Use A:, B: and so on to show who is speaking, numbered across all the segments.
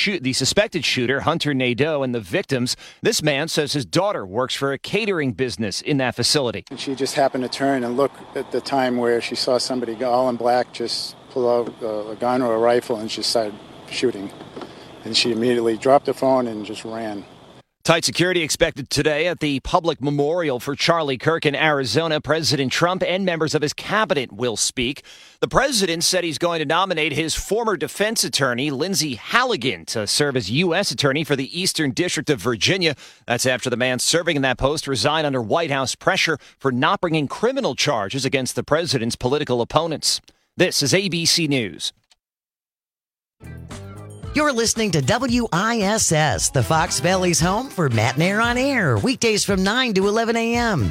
A: the suspected shooter, Hunter Nadeau, and the victims. This man says his daughter works for a catering business in that facility.
B: And she just happened to turn and look at the time where she saw somebody all in black just pull out a gun or a rifle and she started shooting. And she immediately dropped the phone and just ran.
A: Tight security expected today at the public memorial for Charlie Kirk in Arizona. President Trump and members of his cabinet will speak. The president said he's going to nominate his former defense attorney, Lindsey Halligan, to serve as U.S. attorney for the Eastern District of Virginia. That's after the man serving in that post resigned under White House pressure for not bringing criminal charges against the president's political opponents. This is ABC News.
C: You're listening to WISS, the Fox Valley's home for Matt and Air on Air, weekdays from 9 to 11 a.m.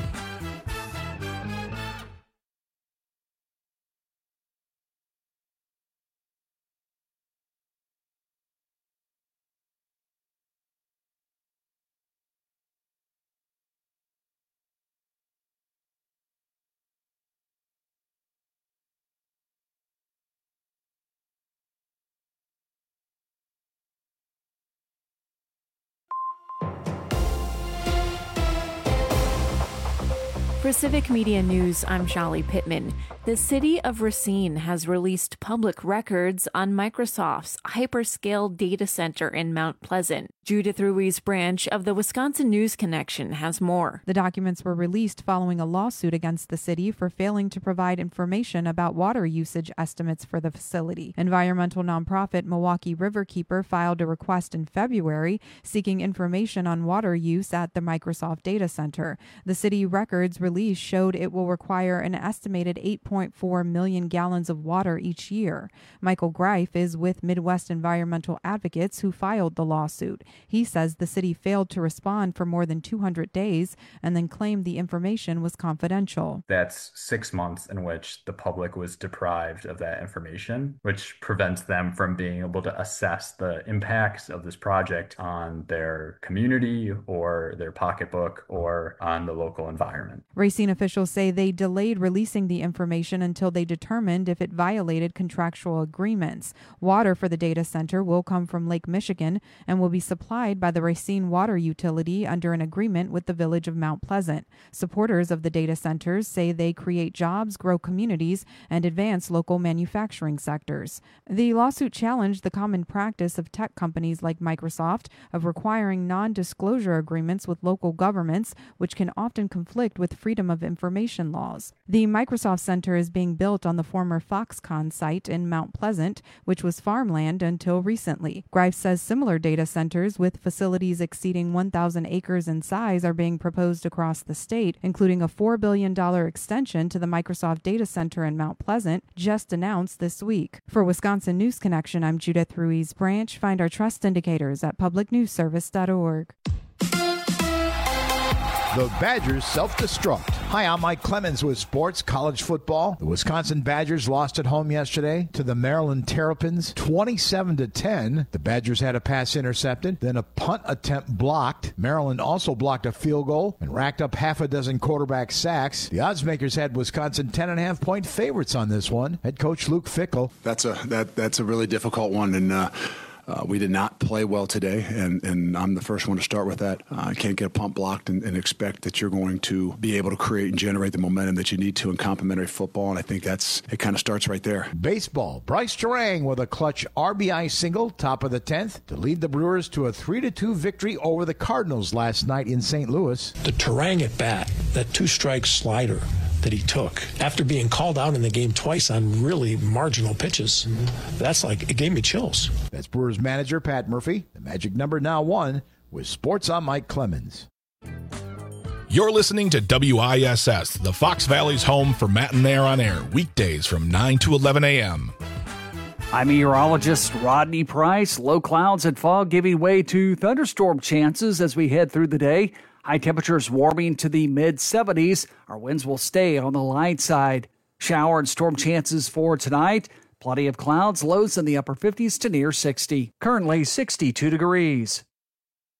D: For Civic Media News, I'm Shali Pittman. The city of Racine has released public records on Microsoft's hyperscale data center in Mount Pleasant. Judith Ruiz Branch of the Wisconsin News Connection has more.
E: The documents were released following a lawsuit against the city for failing to provide information about water usage estimates for the facility. Environmental nonprofit Milwaukee Riverkeeper filed a request in February seeking information on water use at the Microsoft data center. The city records release showed it will require an estimated 8.4 million gallons of water each year. Michael Greif is with Midwest Environmental Advocates who filed the lawsuit. He says the city failed to respond for more than 200 days and then claimed the information was confidential.
F: That's 6 months in which the public was deprived of that information, which prevents them from being able to assess the impacts of this project on their community or their pocketbook or on the local environment.
E: Racine officials say they delayed releasing the information until they determined if it violated contractual agreements. Water for the data center will come from Lake Michigan and will be supplied by the Racine Water Utility under an agreement with the village of Mount Pleasant. Supporters of the data centers say they create jobs, grow communities, and advance local manufacturing sectors. The lawsuit challenged the common practice of tech companies like Microsoft of requiring non-disclosure agreements with local governments, which can often conflict with Freedom of Information laws. The Microsoft Center is being built on the former Foxconn site in Mount Pleasant, which was farmland until recently. Greif says similar data centers with facilities exceeding 1,000 acres in size are being proposed across the state, including a $4 billion extension to the Microsoft data center in Mount Pleasant, just announced this week. For Wisconsin News Connection, I'm Judith Ruiz Branch. Find our trust indicators at publicnewsservice.org.
G: The Badgers self-destruct. Hi, I'm Mike Clemens with Sports College Football. The Wisconsin Badgers lost at home yesterday to the Maryland Terrapins 27-10. The Badgers had a pass intercepted, then a punt attempt blocked. Maryland also blocked a field goal and racked up half a dozen quarterback sacks. The oddsmakers had Wisconsin 10.5-point favorites on this one. Head coach Luke Fickell.
H: That's a really difficult one, and we did not play well today, and I'm the first one to start with that. I can't get a punt blocked and expect that you're going to be able to create and generate the momentum that you need to in complementary football, and I think it kind of starts right there.
G: Baseball, Bryce Terang with a clutch RBI single, top of the 10th, to lead the Brewers to a 3-2 victory over the Cardinals last night in St. Louis.
I: The Terang at bat, that two-strike slider that he took after being called out in the game twice on really marginal pitches. That's it gave me chills.
G: That's Brewers manager Pat Murphy. The Magic number now 1 with Sports on Mike Clemens.
J: You're listening to WISS, the Fox Valley's home for Matt and Air on Air, weekdays from 9 to 11 a.m.
K: I'm meteorologist Rodney Price. Low clouds and fog giving way to thunderstorm chances as we head through the day. High temperatures warming to the mid-70s. Our winds will stay on the light side. Shower and storm chances for tonight. Plenty of clouds, lows in the upper 50s to near 60. Currently 62 degrees.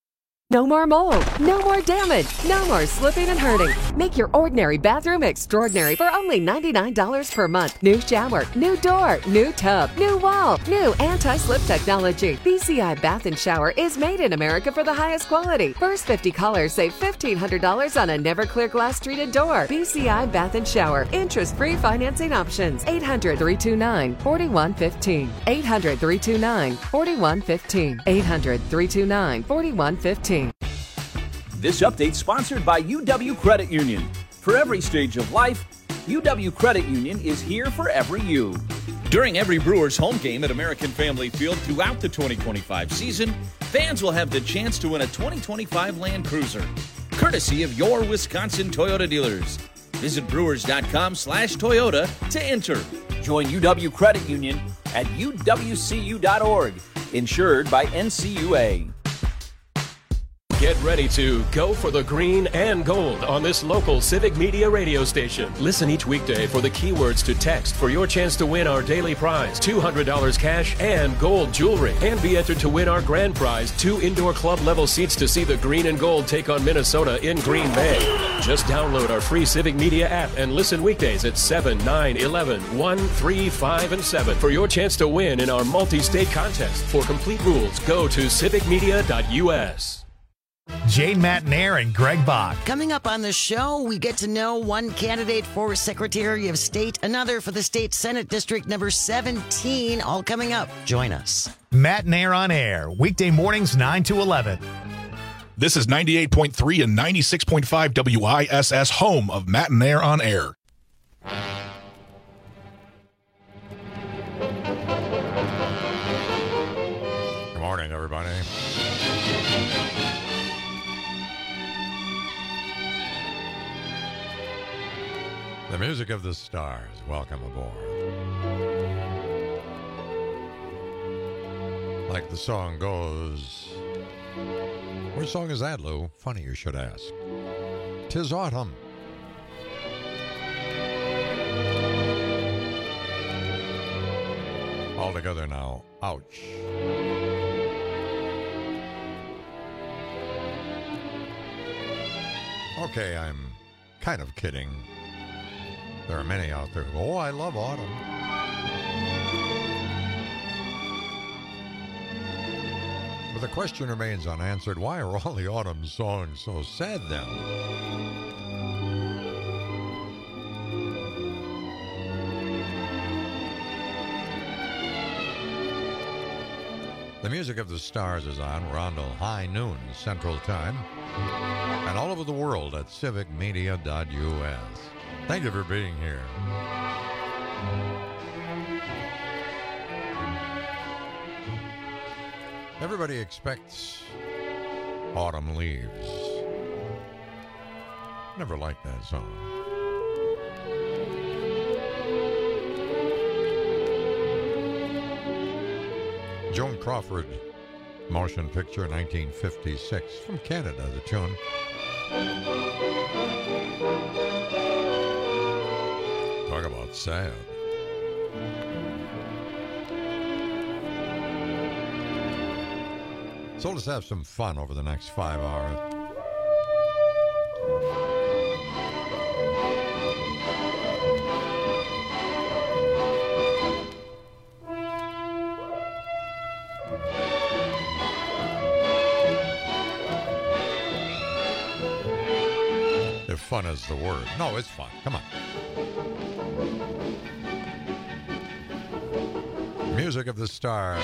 L: No more mold, no more damage, no more slipping and hurting. Make your ordinary bathroom extraordinary for only $99 per month. New shower, new door, new tub, new wall, new anti-slip technology. BCI Bath and Shower is made in America for the highest quality. First 50 callers save $1,500 on a never clear glass treated door. BCI Bath and Shower. Interest-free financing options. 800-329-4115. 800-329-4115. 800-329-4115.
M: This update sponsored by UW Credit Union. For every stage of life, UW Credit Union is here for every you. During every Brewers home game at American Family Field throughout the 2025 season, fans will have the chance to win a 2025 Land Cruiser, courtesy of your Wisconsin Toyota dealers. Visit brewers.com/Toyota to enter. Join UW Credit Union at uwcu.org, insured by NCUA.
N: Get ready to go for the green and gold on this local Civic Media radio station. Listen each weekday for the keywords to text for your chance to win our daily prize, $200 cash and gold jewelry. And be entered to win our grand prize, 2 indoor club level seats to see the green and gold take on Minnesota in Green Bay. Just download our free Civic Media app and listen weekdays at 7, 9, 11, 1, 3, 5, and 7 for your chance to win in our multi-state contest. For complete rules, go to civicmedia.us.
O: Jane Matenaer and Greg Bach.
C: Coming up on the show, we get to know one candidate for Secretary of State, another for the State Senate District number 17, all coming up. Join us.
O: Matenaer on Air, weekday mornings 9 to 11.
J: This is 98.3 and 96.5 WISS, home of Matenaer on Air.
P: Good morning, everybody. The music of the stars. Welcome aboard. Like the song goes. Which song is that, Lou? Funny you should ask. 'Tis autumn. All together now. Ouch. Okay, I'm kind of kidding. There are many out there who go, oh, I love autumn. But the question remains unanswered. Why are all the autumn songs so sad then? The music of the stars is on. We're on till high noon Central Time. And all over the world at civicmedia.us. Thank you for being here. Everybody expects autumn leaves. Never liked that song. Joan Crawford, motion picture, 1956, from Canada, the tune. Talk about sad. So let's have some fun over the next 5 hours. If fun is the word. No, it's fun. Come on. Music of the stars.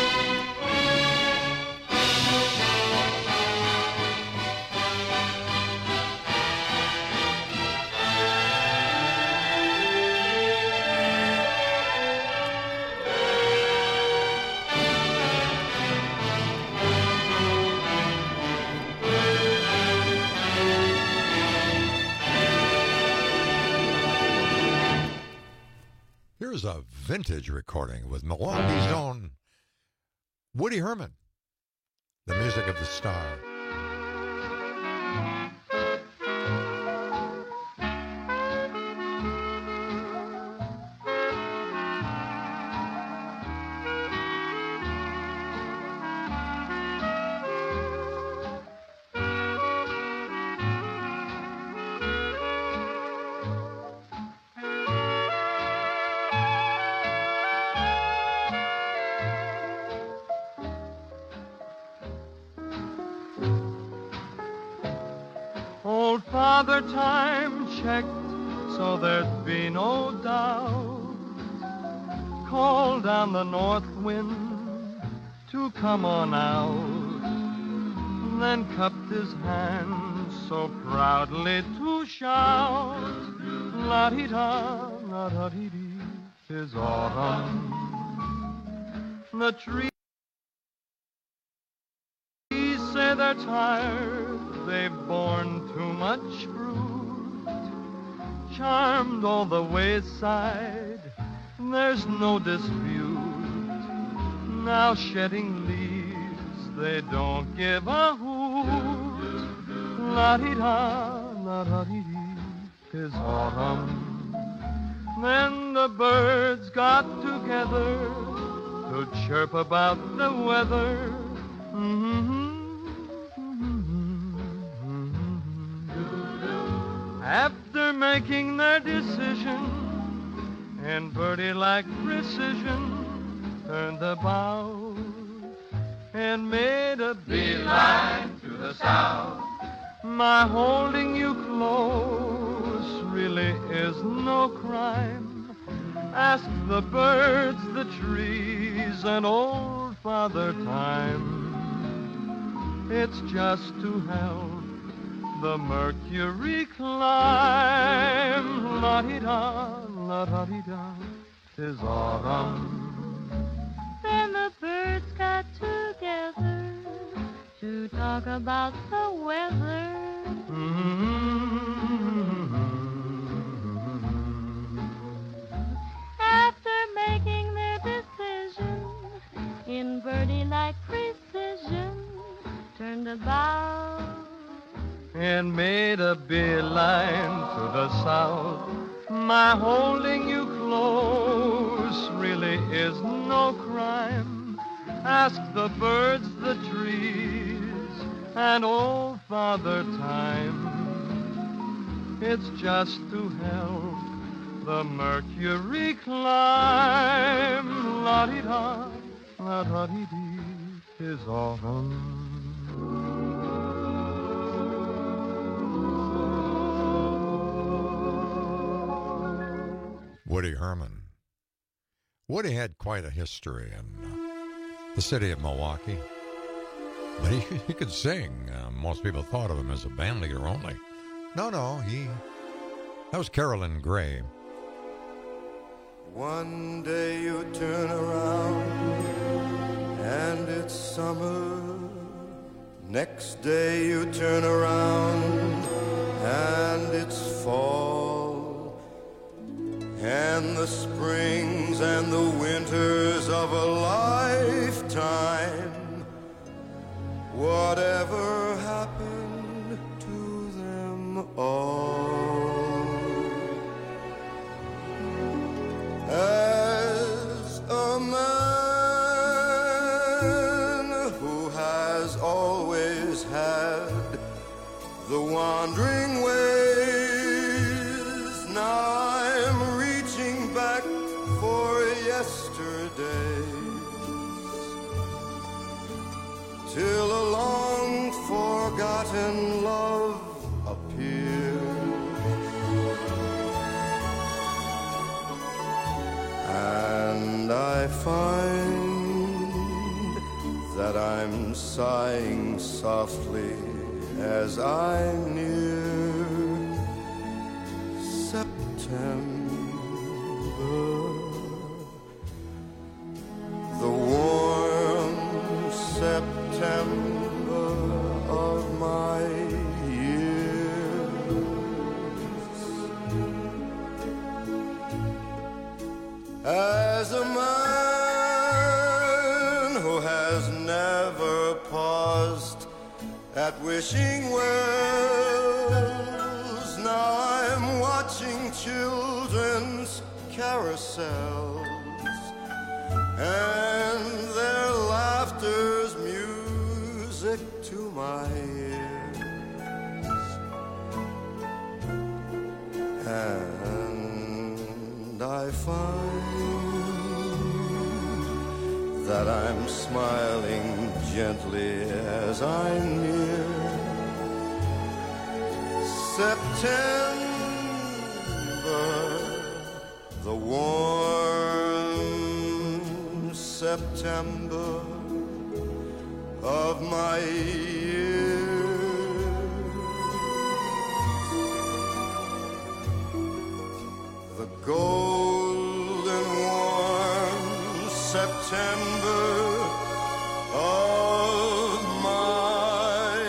P: Here's a vintage recording with Milwaukee's own Woody Herman. The music of the star.
Q: Father Time checked so there'd be no doubt, called down the north wind to come on out, then cupped his hands so proudly to shout, la-dee-da, la-da-dee-dee, 'tis autumn. The trees say they're tired, they've borne too much fruit, charmed all the wayside, there's no dispute. Now shedding leaves, they don't give a hoot. La-dee-da, la-da-dee-dee, 'tis autumn. Then the birds got together to chirp about the weather. After making their decision, and birdie-like precision, turned about and made a beeline to the south. My holding you close really is no crime. Ask the birds, the trees, and old Father Time. It's just to help the mercury climb. La-dee-da, la-da-dee-da, 'tis autumn.
R: Then the birds got together to talk about the weather. After making their decision in birdie-like precision, turned about
Q: and made a beeline to the south. My holding you close really is no crime. Ask the birds, the trees, and old Father Time. It's just to help the mercury climb. La-dee-da, la-da-dee-dee, 'tis autumn.
P: Woody Herman. Woody had quite a history in the city of Milwaukee, but he could sing. Most people thought of him as a band leader only. No, that was Carolyn Gray.
S: One day you turn around and it's summer. Next day you turn around and it's fall. And the springs and the winters of a lifetime, whatever happened to them all? As a man who has always had the wandering ways, now back for yesterdays, till a long forgotten love appears, and I find that I'm sighing softly as I near September. The warm September of my years. As a man who has never paused at wishing wells, now I'm watching children's carousels, and their laughter's music to my ears, and I find that I'm smiling gently as I near September, the warm September of my years. The golden warm September of my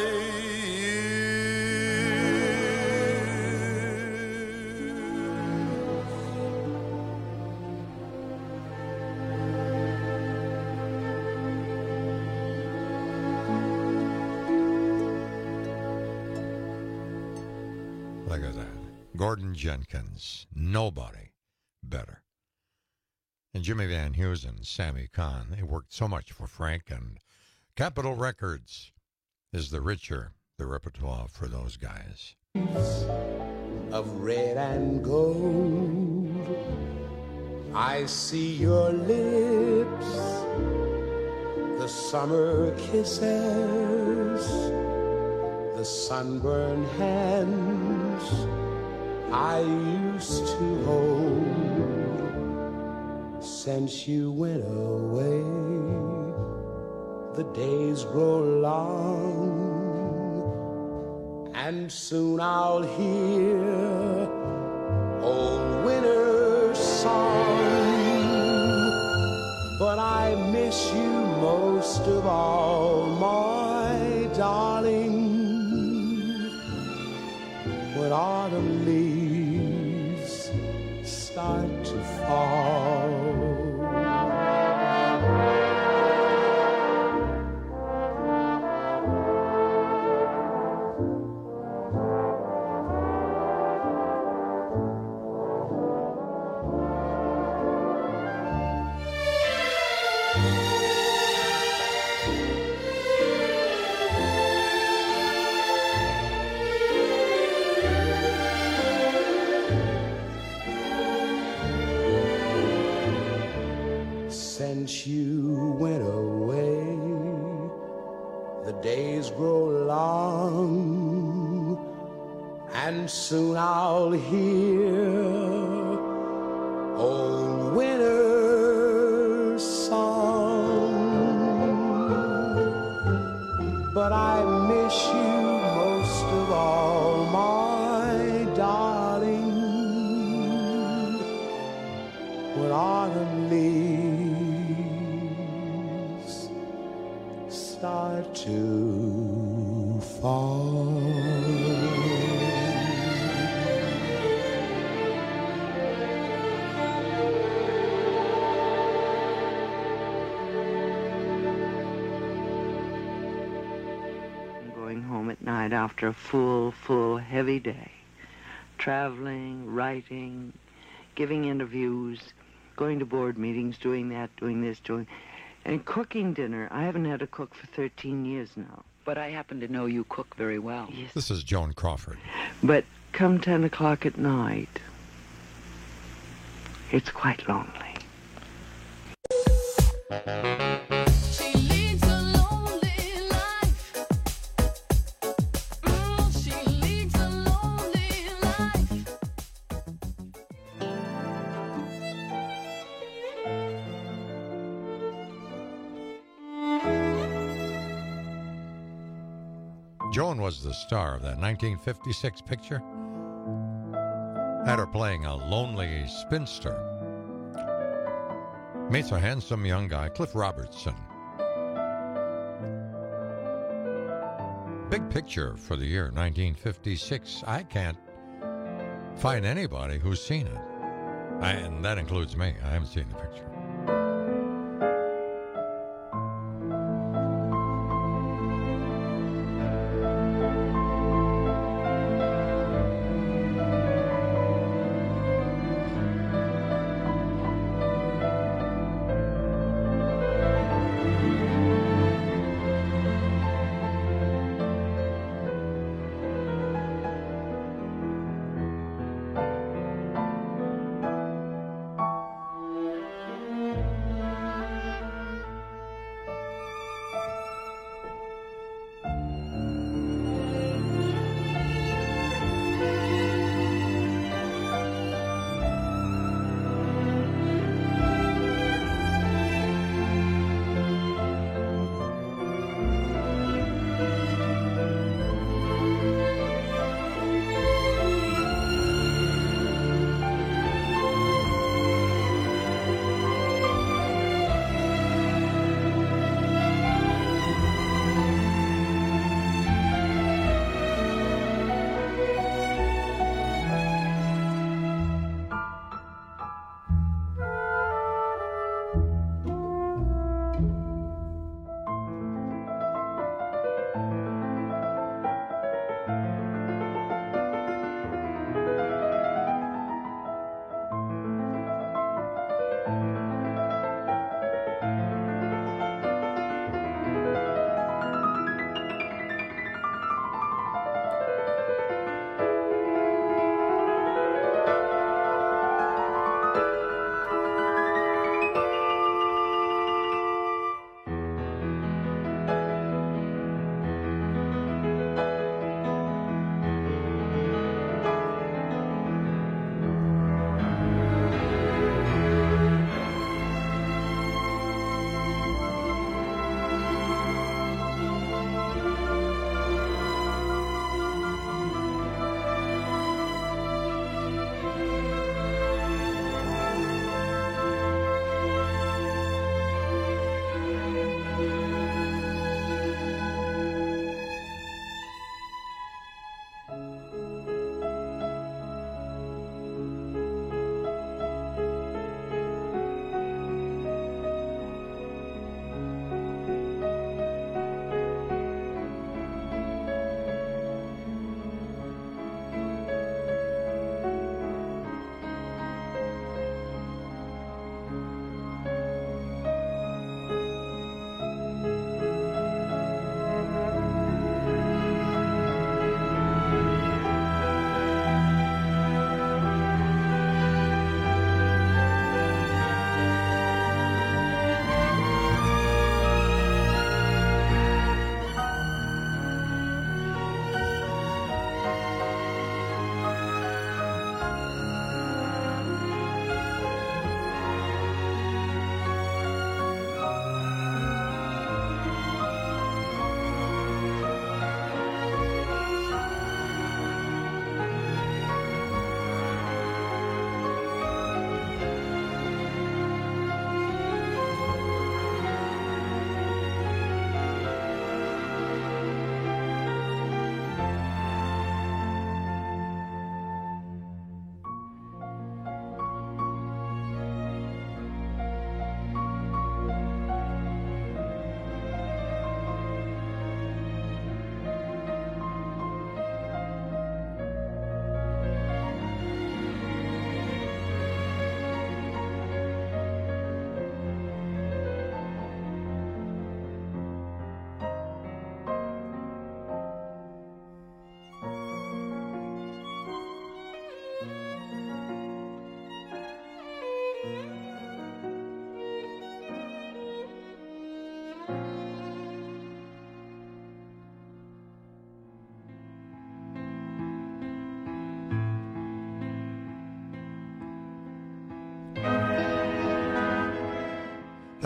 P: Look at that. Gordon Jenkins, nobody better. And Jimmy Van Heusen, Sammy Kahn, they worked so much for Frank, and Capitol Records is the repertoire for those guys.
T: Of red and gold, I see your lips, the summer kisses, the sunburned hands I used to hold. Since you went away, the days grow long, and soon I'll hear old winter's song. But I miss you most of all, my darling, when autumn leaves start to fall. Since you went away, the days grow long, and soon I'll hear old winter's song. But I miss you most of all, my darling, when autumn leaves start to fall.
U: I'm going home at night after a full, heavy day. Traveling, writing, giving interviews, going to board meetings, doing that, doing this, and cooking dinner. I haven't had a cook for 13 years now.
V: But I happen to know you cook very well.
U: Yes.
P: This is Joan Crawford.
U: But come 10 o'clock at night, it's quite lonely.
P: Joan was the star of that 1956 picture. Had her playing a lonely spinster. Meets a handsome young guy, Cliff Robertson. Big picture for the year 1956. I can't find anybody who's seen it. And that includes me. I haven't seen the picture.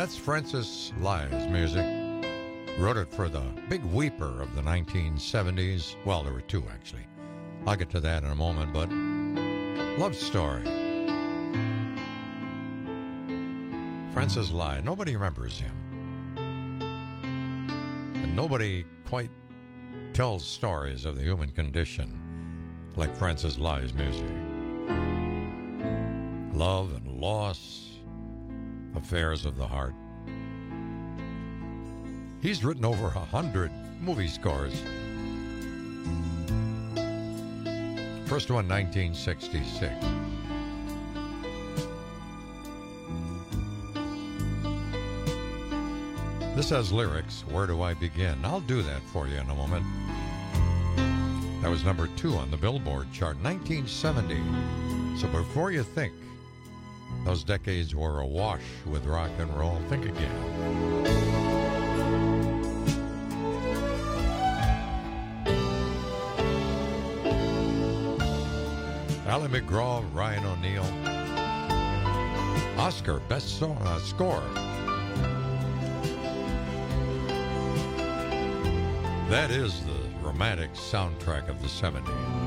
P: That's Francis Lai's music. Wrote it for the big weeper of the 1970s. Well, there were two, actually. I'll get to that in a moment, but Love Story. Francis Lai. Nobody remembers him. And nobody quite tells stories of the human condition like Francis Lai's music. Love and loss, affairs of the heart. He's written over 100 movie scores. First one, 1966. This has lyrics, Where Do I Begin? I'll do that for you in a moment. That was number 2 on the Billboard chart, 1970. So before you think those decades were awash with rock and roll, think again. Ally McGraw, Ryan O'Neal. Oscar, best score. That is the romantic soundtrack of the 70s.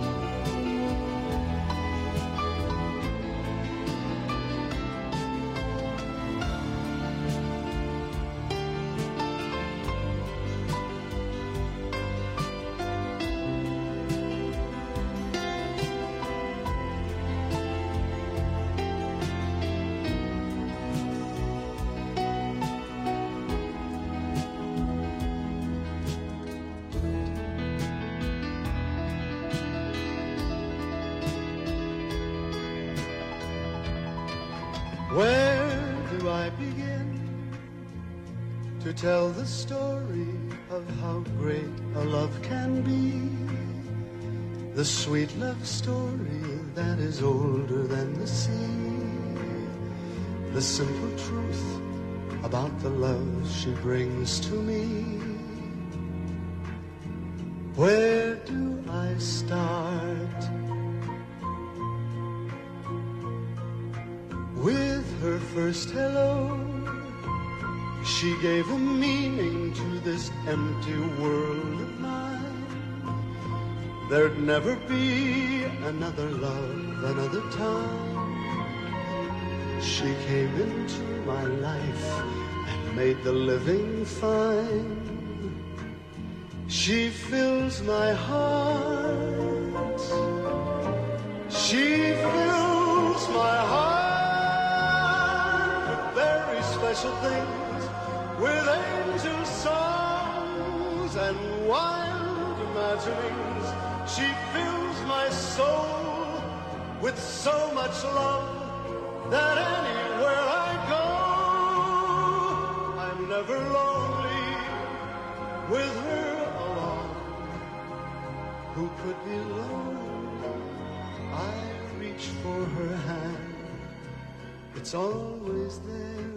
Q: Where do I begin to tell the story of how great a love can be? The sweet love story that is older than the sea. The simple truth about the love she brings to me. Where do I start? With her first hello, she gave a meaning to this empty world of mine. There'd never be another love, another time. She came into my life and made the living fine. She fills my heart. She fills my heart. Special things with angel songs and wild imaginings. She fills my soul with so much love that anywhere I go, I'm never lonely with her along. Who could be lonely? I reach for her hand. It's always there.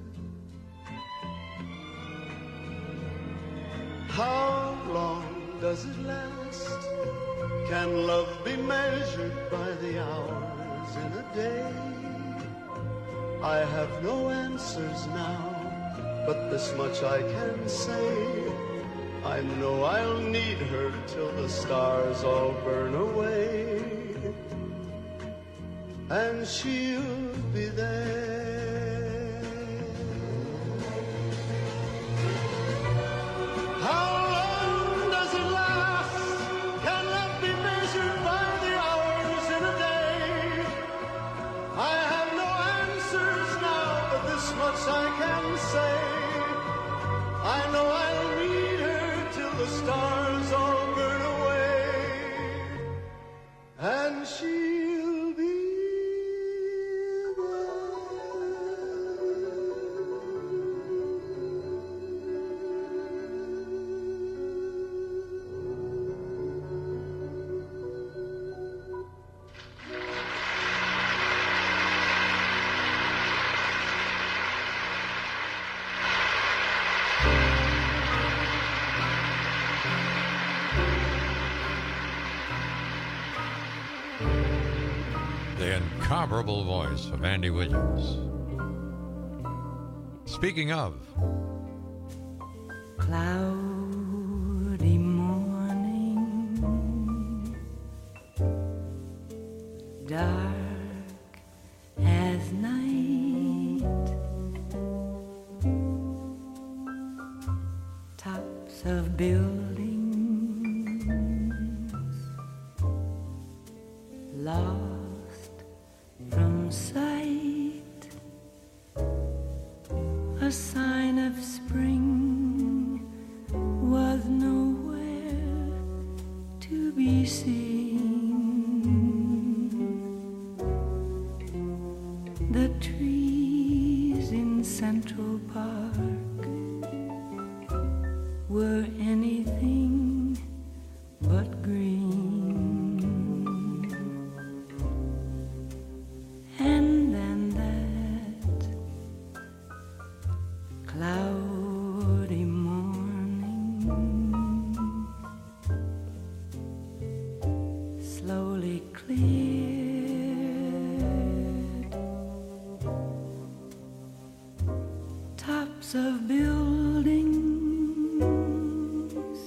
Q: How long does it last? Can love be measured by the hours in a day? I have no answers now, but this much I can say. I know I'll need her till the stars all burn away, and she'll be there. How long does it last? Can love be measured by the hours in a day? I have no answers now, but this much I can say. I know I'll need her till the stars all burn away, and she'll be
P: The incomparable voice of Andy Williams. Speaking of,
A: cloudy morning, dark as night, tops of buildings lost from sight, a sign of spring was nowhere to be seen. The trees in Central Park were anything but green. And then that cloudy morning slowly cleared. Tops of buildings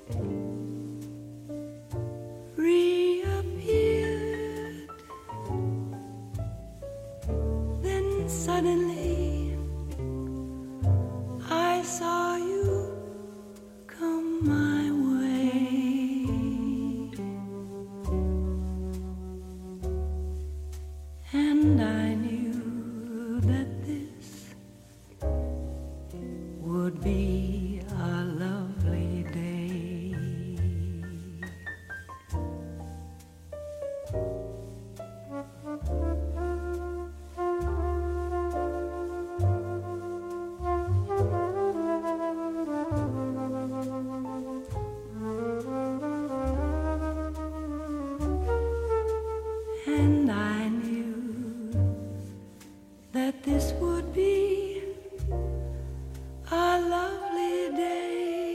A: reappeared. Then suddenly I saw you come my way, and I knew that this would be a lovely day. And I knew that this would be a lovely day.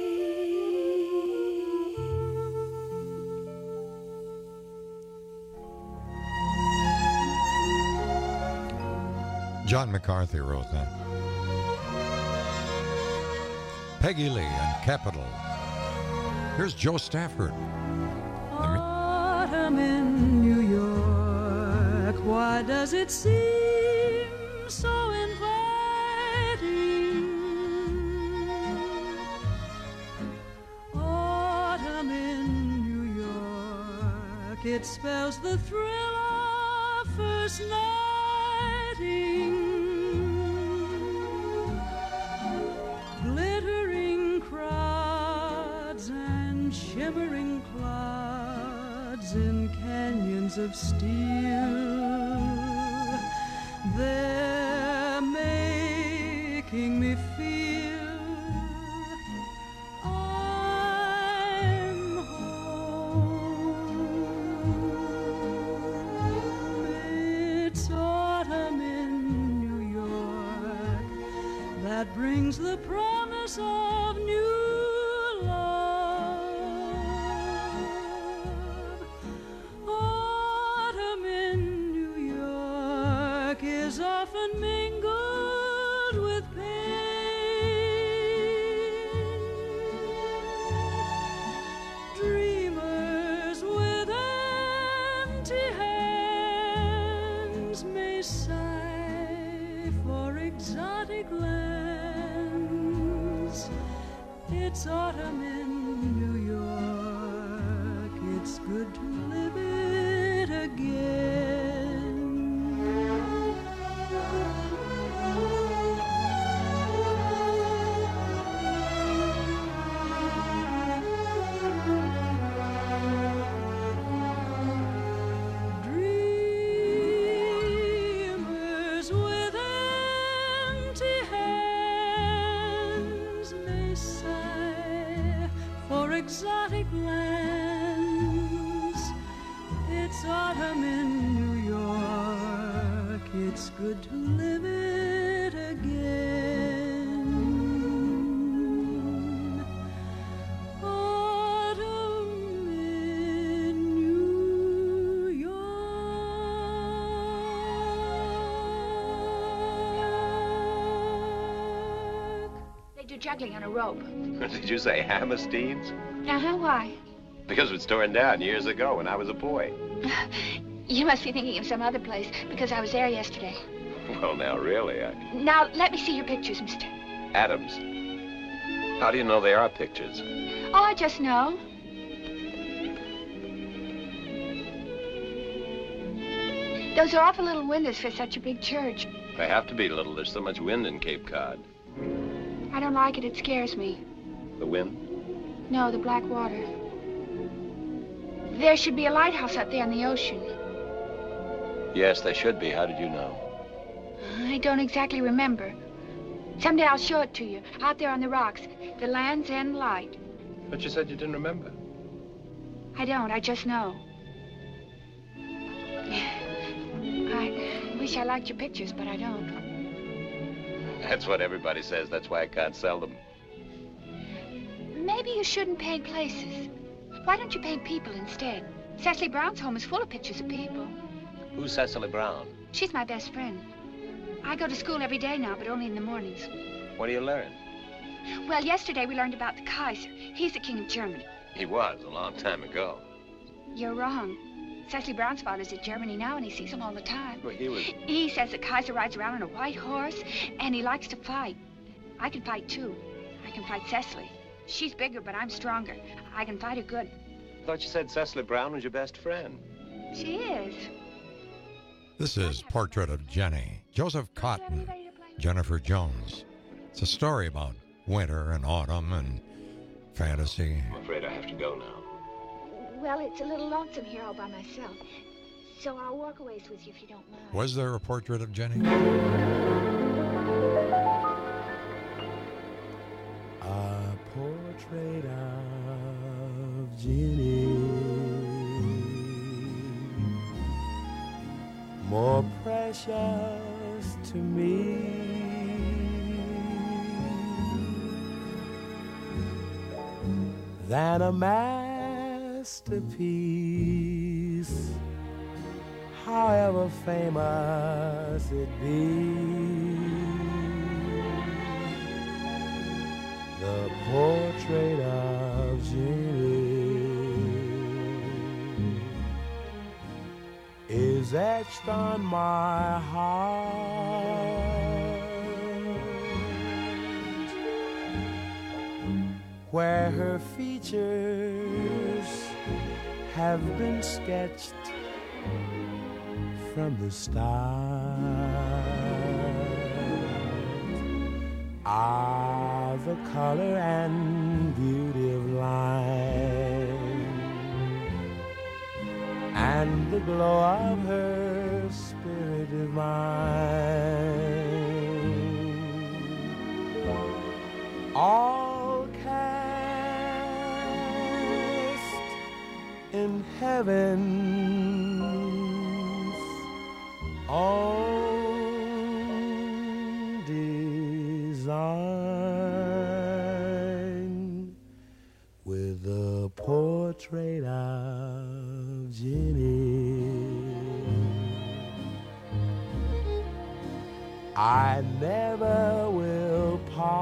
P: John McCarthy wrote that. Peggy Lee and Capital. Here's Joe Stafford.
A: Autumn in New York, why does it seem so inviting? Autumn in New York, it spells the thrill of first nighting. Glittering crowds and shimmering clouds in canyons of steel, they're making me feel I'm home. It's autumn in New York that brings the promise of new love. Autumn in New York is often mingled with pain. Dreamers with empty hands may sigh for exotic lands. It's autumn in New York, it's good to live it again. Dreamers with empty hands may sigh for exotic lands. It's autumn in New York, it's good to live it again. Autumn in New York.
B: you're juggling on a rope.
D: Did you say Hammerstein's?
B: Uh-huh, why?
D: Because it was torn down years ago when I was a boy.
B: You must be thinking of some other place, because I was there yesterday.
D: Well, now, really,
B: Now, let me see your pictures, mister.
D: Adams. How do you know they are pictures?
B: Oh, I just know. Those are awful little windows for such a big church.
D: They have to be little. There's so much wind in Cape Cod.
B: I don't like it. It scares me.
D: The wind?
B: No, the black water. There should be a lighthouse out there on the ocean.
D: Yes, they should be. How did you know?
B: I don't exactly remember. Someday I'll show it to you. Out there on the rocks. The Land's End Light.
D: But you said you didn't remember.
B: I don't. I just know. I wish I liked your pictures, but I don't.
D: That's what everybody says. That's why I can't sell them.
B: Maybe you shouldn't paint places. Why don't you paint people instead? Cecily Brown's home is full of pictures of people.
D: Who's Cecily Brown?
B: She's my best friend. I go to school every day now, but only in the mornings.
D: What do you learn?
B: Well, yesterday we learned about the Kaiser. He's the king of Germany.
D: He was a long time ago.
B: You're wrong. Cecily Brown's father's in Germany now, and he sees him all the time.
D: Well, he was...
B: He says the Kaiser rides around on a white horse, and he likes to fight. I can fight, too. I can fight Cecily. She's bigger, but I'm stronger. I can fight her good.
D: I thought you said Cecily Brown was your best friend.
B: She is.
P: This is Portrait of Jenny. Joseph Cotton, Jennifer Jones. It's a story about winter and autumn and fantasy.
D: I'm afraid I have to go now.
B: Well, it's a little lonesome here all by myself. So I'll walk a ways with you if you don't mind.
P: Was there a portrait of Jenny?
T: A portrait of Jenny, more precious to me than a masterpiece, however famous it be. The portrait of Jenny is etched on my heart, where her features have been sketched from the start. Ah, the color and beauty of line, and the glow of her spirit divine, all cast in heaven's own design, with the portrait of Jenny. I never will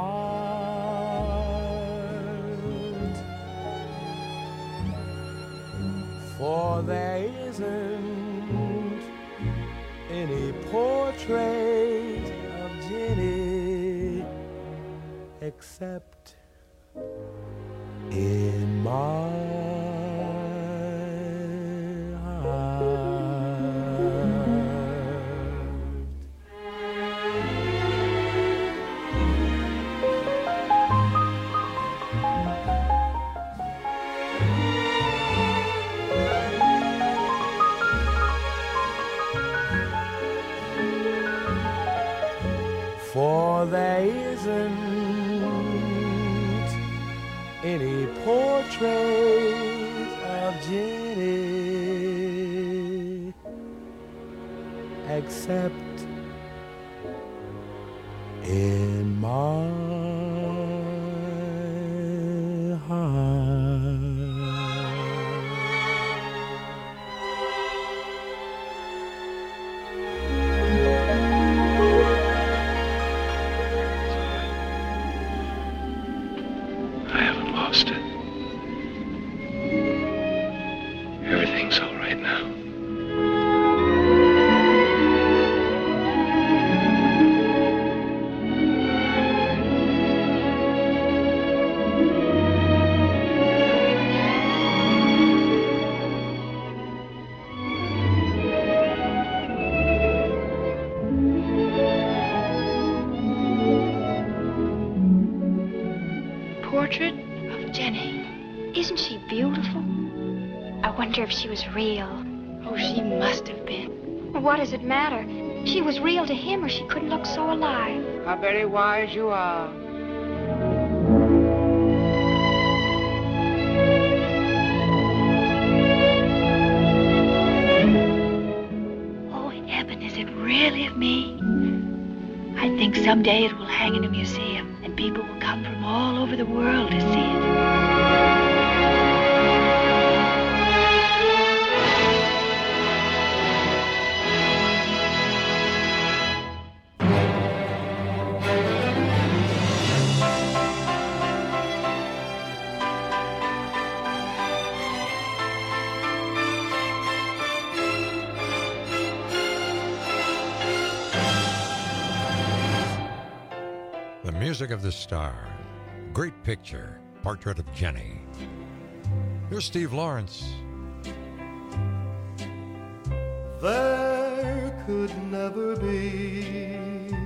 T: part, for there isn't any portrait of Jenny except in my for there isn't any portrait of Jenny except in my heart.
B: Isn't she beautiful? I wonder if she was real.
E: Oh, she must have been.
B: Well, what does it matter? She was real to him or she couldn't look so alive.
E: How very wise you are.
B: Oh, heaven, is it really of me? I think someday it will hang in a museum and people will come from all over the world to see it.
P: Music of the Star, Great Picture, Portrait of Jenny. Here's Steve Lawrence.
Q: There could never be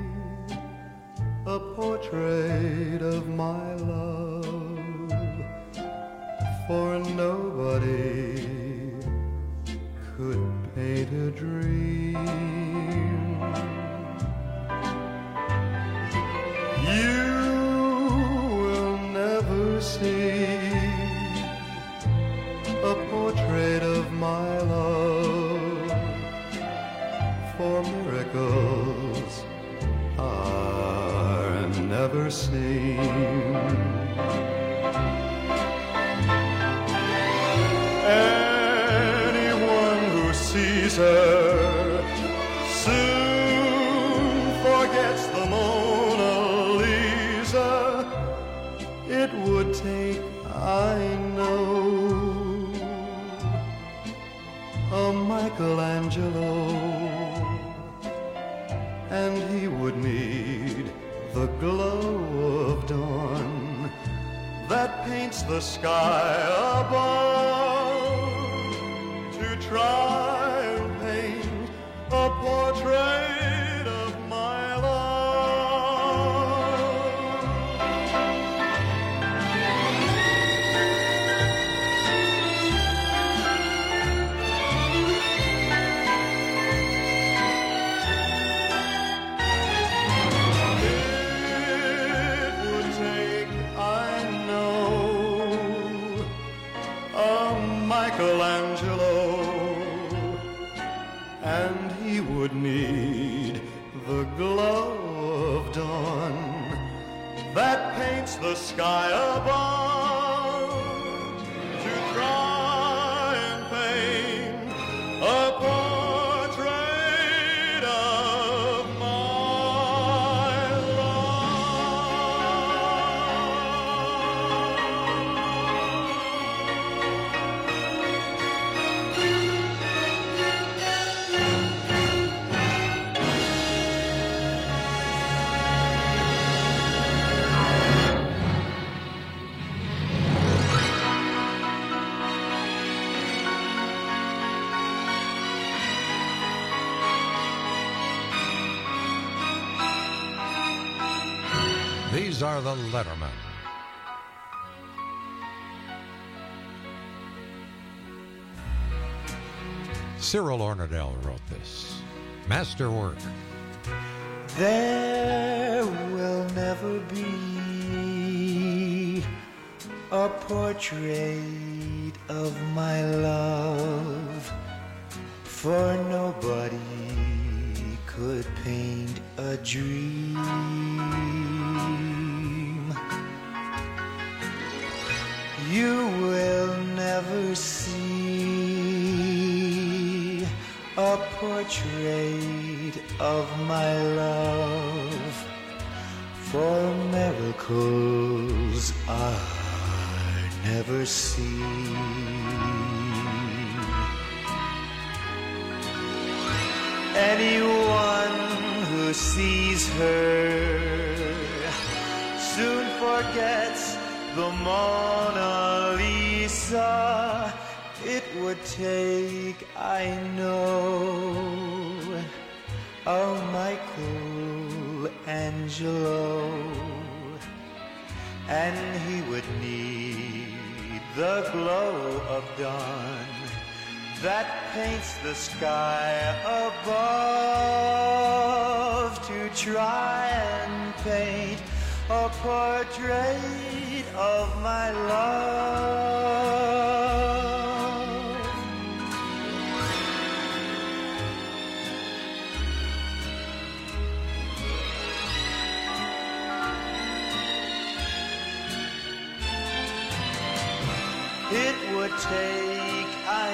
Q: a portrait of my love, for nobody could paint a dream. You will never see a portrait of my love, for miracles are never seen. Anyone who sees her soon forgets the Mona Lisa. It would take, I know, a Michelangelo, and he would need the glow of dawn that paints the sky above to try and paint a portrait of my love. Michelangelo, and he would need the glow of dawn that paints the sky above to try and paint a portrait of my
P: These are the Lettermen. Cyril Ornadell wrote this. Masterwork.
F: There will never be a portrait of my love, for nobody could paint a dream. You will never see a portrait of my love, for miracles are never seen. Anyone who sees her soon forgets the Mona Lisa. It would take, I know, a Michelangelo, and he would need the glow of dawn that paints the sky above, to try and paint a portrait of my love. It would take, I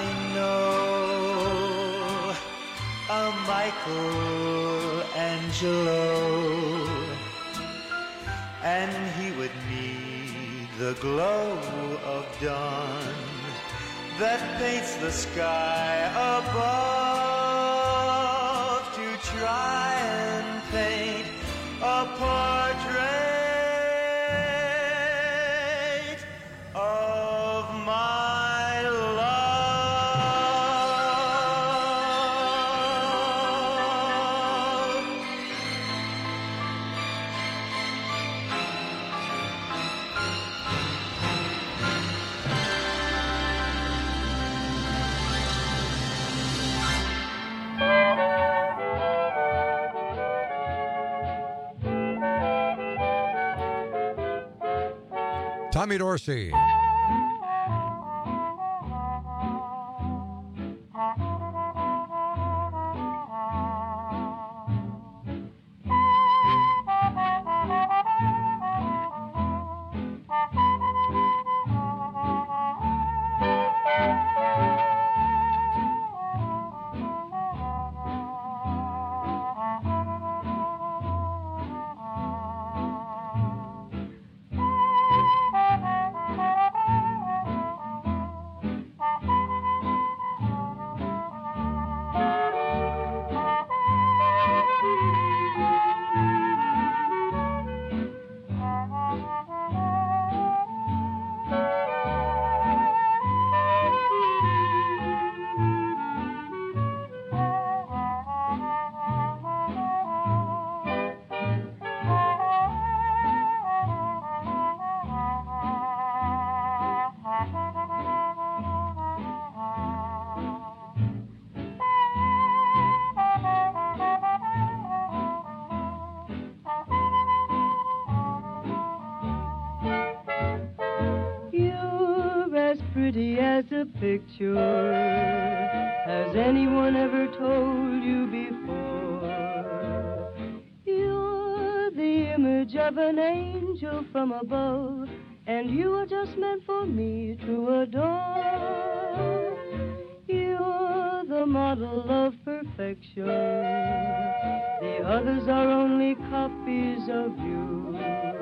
F: know, a Michelangelo, and he would need the glow of dawn that paints the sky above, to try and paint a portrait of my love.
P: Tommy Dorsey.
A: Pretty as a picture. Has anyone ever told you before? You're the image of an angel from above, and you are just meant for me to adore. You're the model of perfection. The others are only copies of you.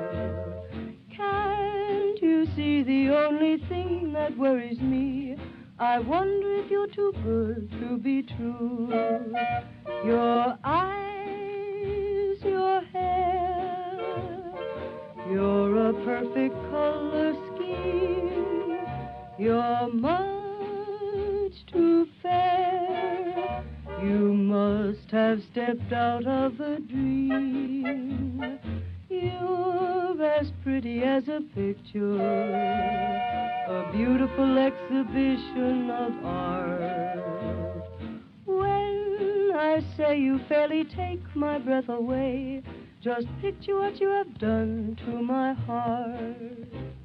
A: Can't you see the only thing that worries me? I wonder if you're too good to be true. Your eyes, your hair, you're a perfect color scheme. You're much too fair. You must have stepped out of a dream. You're as pretty as a picture, a beautiful exhibition of art. When I say you fairly take my breath away, just picture what you have done to my heart.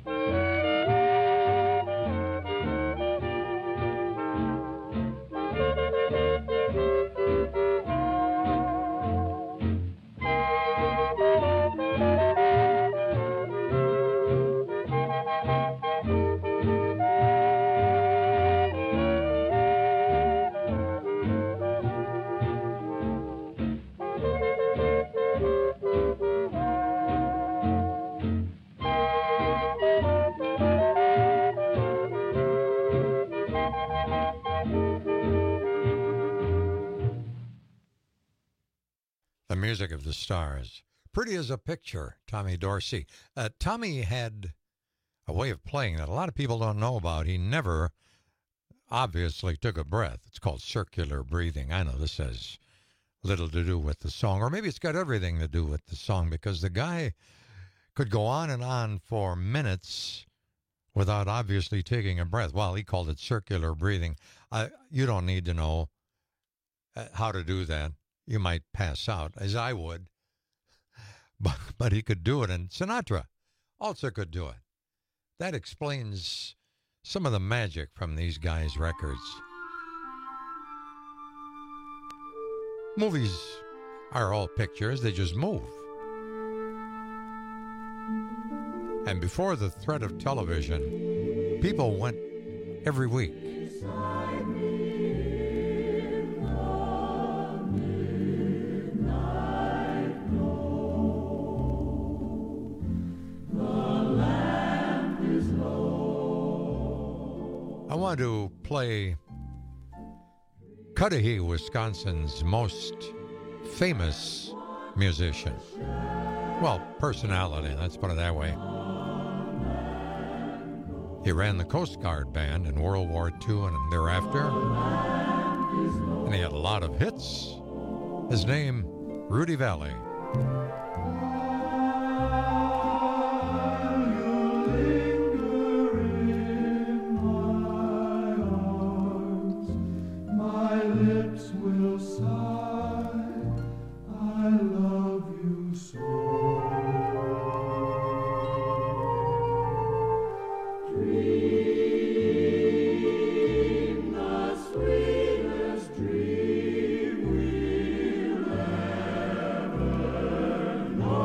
P: The music of the stars. Pretty as a picture, Tommy Dorsey. Tommy had a way of playing that a lot of people don't know about. He never obviously took a breath. It's called circular breathing. I know this has little to do with the song, or maybe it's got everything to do with the song, because the guy could go on and on for minutes without obviously taking a breath. Well, he called it circular breathing. You don't need to know how to do that. You might pass out, as I would. But he could do it, and Sinatra also could do it. That explains some of the magic from these guys' records. Movies are all pictures, they just move. And before the threat of television, people went every week. I want to play Cudahy, Wisconsin's most famous musician. Well, personality, let's put it that way. He ran the Coast Guard Band in World War II and thereafter, and he had a lot of hits. His name, Rudy Vallée.
S: My lips will sigh, I love you so. Dream the sweetest dream we'll ever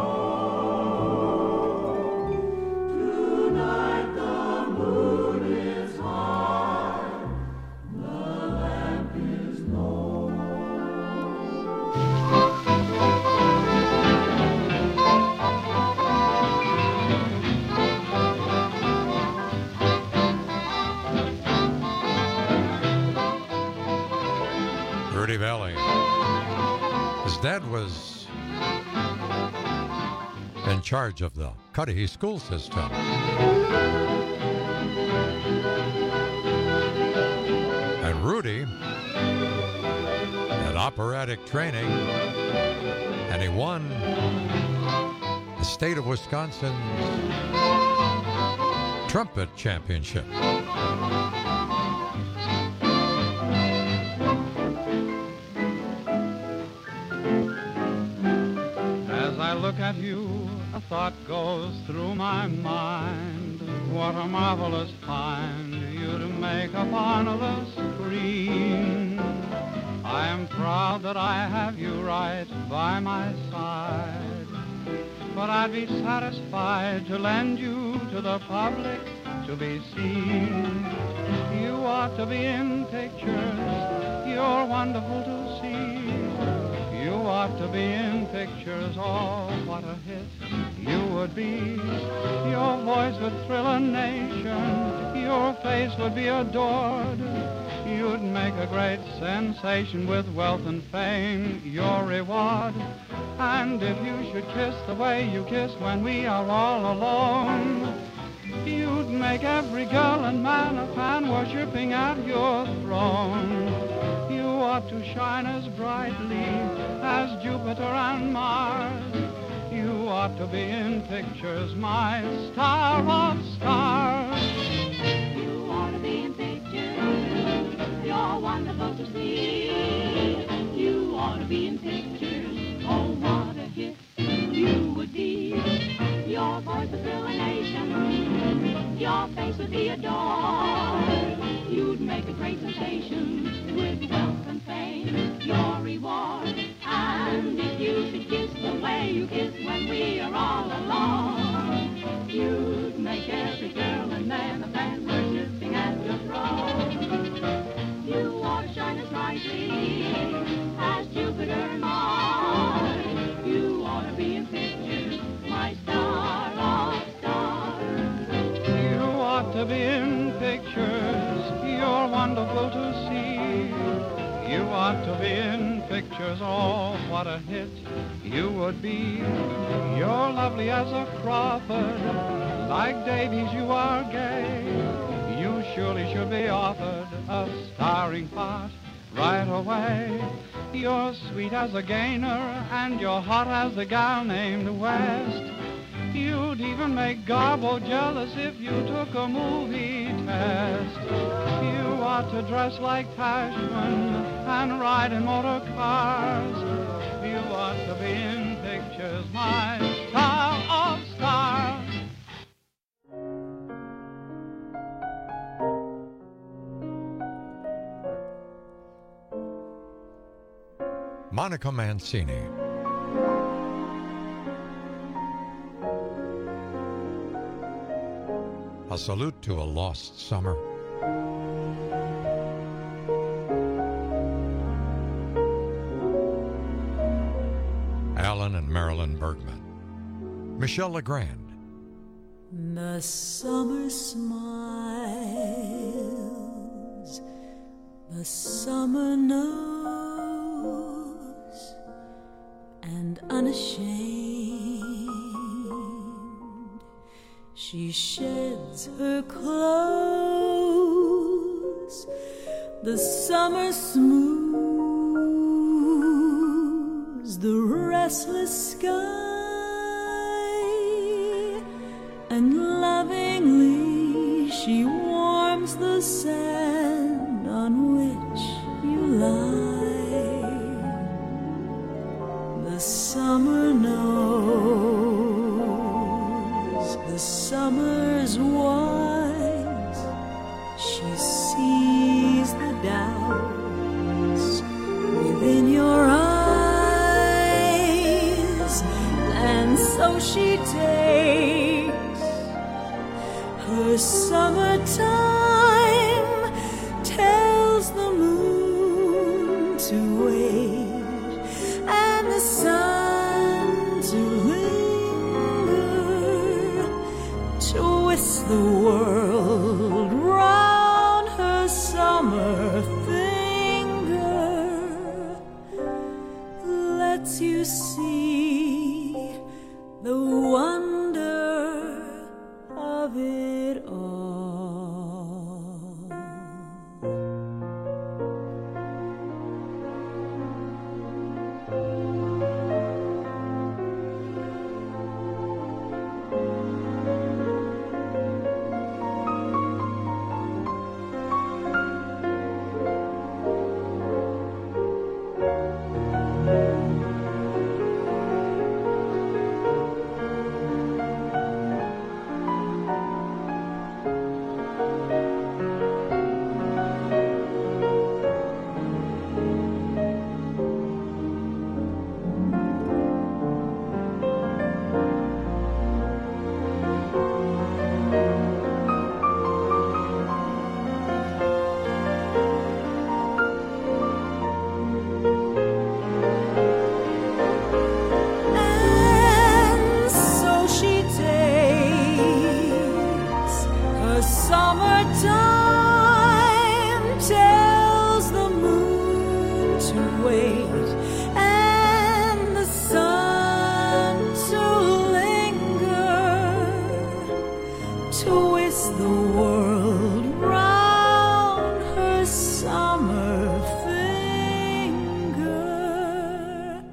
S: know. Tonight the moon is high, the lamp is low.
P: Rudy Vallée. His dad was in charge of the Cudahy school system. And Rudy had operatic training, and he won the state of Wisconsin's trumpet championship.
H: As I look at you, a thought goes through my mind. What a marvelous find you to make upon the screen. I am proud that I have you right by my side. But I'd be satisfied to lend you to the public to be seen. You ought to be in pictures, you're wonderful to see. You ought to be in pictures, oh, what a hit you would be. Your voice would thrill a nation, your face would be adored. You'd make a great sensation with wealth and fame, your reward. And if you should kiss the way you kiss when we are all alone, you'd make every girl and man a fan worshipping at your throne. You ought to shine as brightly as Jupiter and Mars. You ought to be in pictures, my star of stars.
R: You ought to be in pictures, you're wonderful to see. You ought to be in pictures, oh, what a hit you would be. Your voice would thrill a nation, your face would be adored. You'd make a great sensation with wealth and fame, your reward. And if you should kiss the way you kiss when we are all alone, you'd make every girl and man a fan worshipping at your throne. You ought to shine as brightly as Jupiter and Mars. You ought to be in pictures, my star of stars.
H: You ought to be in pictures, you're wonderful to see. You ought to be in pictures, oh, what a hit you would be. You're lovely as a Crawford, like Davies you are gay. You surely should be offered a starring part right away. You're sweet as a Gaynor, and you're hot as a gal named West. You'd even make Garbo jealous if you took a movie test. You ought to dress like Tashman and ride in motor cars. You ought to be in pictures, my star of stars.
P: Monica Mancini. A salute to a lost summer. Alan and Marilyn Bergman. Michelle Legrand.
S: The summer smiles, the summer knows, and unashamed, she sheds her clothes. The summer smooths the restless sky, and lovingly she warms the sand on which you lie. The summer knows, the summer's wise. She sees the doubts within your eyes, and so she takes her summertime, tells the moon to wait and the sun to linger, twist the world round her summer finger, lets you see the wonder of it all. Summertime tells the moon to wait and the sun to linger, twist the world round her summer finger,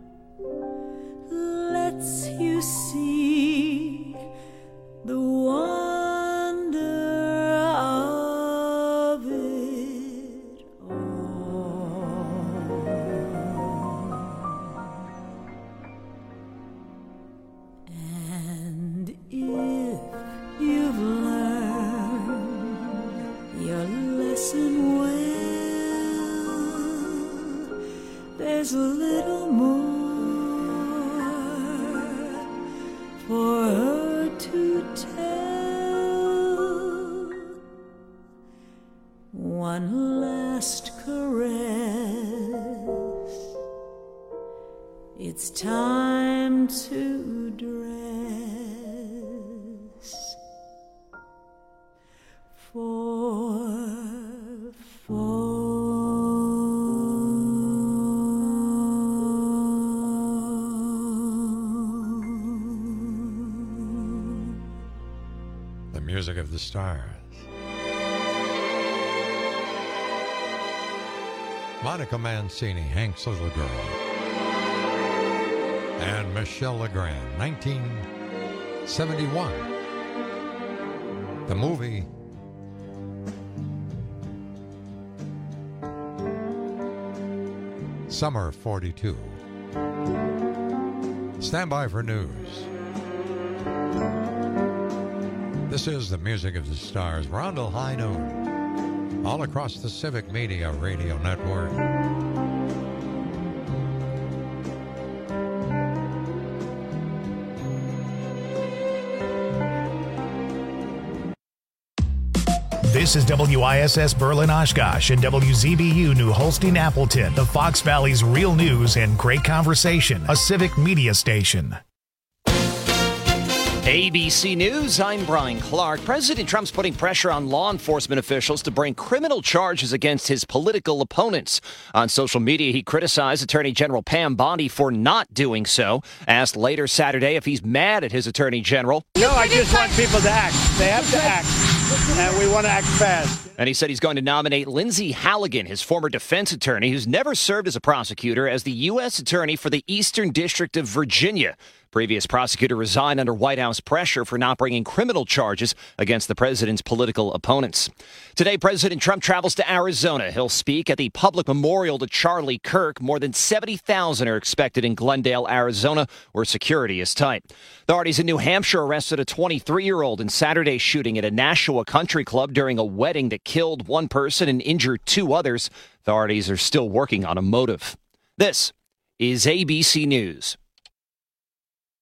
S: lets you see the one there's a little more for her to tell. One last caress. It's time to dress for
P: music of the stars. Monica Mancini, Hank's Little Girl. And Michelle Legrand, 71. The movie Summer 42. Stand by for news. This is the music of the stars. We're on to high noon. All across the Civic Media Radio Network.
O: This is WISS Berlin Oshkosh and WZBU New Holstein Appleton, the Fox Valley's real news and great conversation, a civic media station.
G: ABC News, I'm Brian Clark. President Trump's putting pressure on law enforcement officials to bring criminal charges against his political opponents. On social media, he criticized Attorney General Pam Bondi for not doing so. Asked later Saturday if he's mad at his Attorney General.
I: No, I just want people to act. They have to act. And we want to act fast.
G: And he said he's going to nominate Lindsay Halligan, his former defense attorney, who's never served as a prosecutor, as the U.S. Attorney for the Eastern District of Virginia. Previous prosecutor resigned under White House pressure for not bringing criminal charges against the president's political opponents. Today, President Trump travels to Arizona. He'll speak at the public memorial to Charlie Kirk. More than 70,000 are expected in Glendale, Arizona, where security is tight. Authorities in New Hampshire arrested a 23-year-old in Saturday's shooting at a Nashua country club during a wedding that killed one person and injured two others. Authorities are still working on a motive. This is ABC News.